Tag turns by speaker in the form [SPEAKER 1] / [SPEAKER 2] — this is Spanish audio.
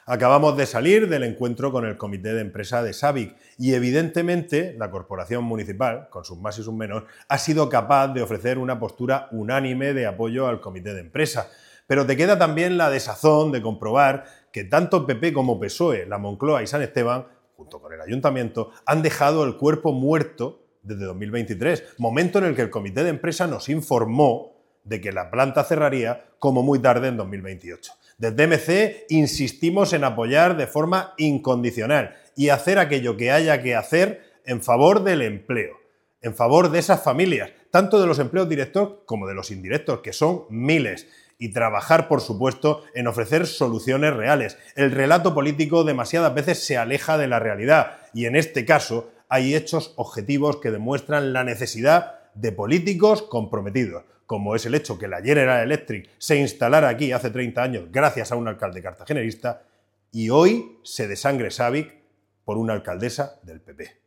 [SPEAKER 1] Acabamos de salir del encuentro con el comité de empresa de Sabic y evidentemente la corporación municipal, con sus más y sus menos, ha sido capaz de ofrecer una postura unánime de apoyo al comité de empresa. Pero te queda también la desazón de comprobar que tanto PP como PSOE, la Moncloa y San Esteban, junto con el ayuntamiento, han dejado el cuerpo muerto desde 2023, momento en el que el comité de empresa nos informó de que la planta cerraría como muy tarde en 2028. Desde MC insistimos en apoyar de forma incondicional y hacer aquello que haya que hacer en favor del empleo, en favor de esas familias, tanto de los empleos directos como de los indirectos, que son miles, y trabajar, por supuesto, en ofrecer soluciones reales. El relato político demasiadas veces se aleja de la realidad y en este caso hay hechos objetivos que demuestran la necesidad de políticos comprometidos, como es el hecho que la General Electric se instalara aquí hace 30 años gracias a un alcalde cartagenerista y hoy se desangre Sabic por una alcaldesa del PP.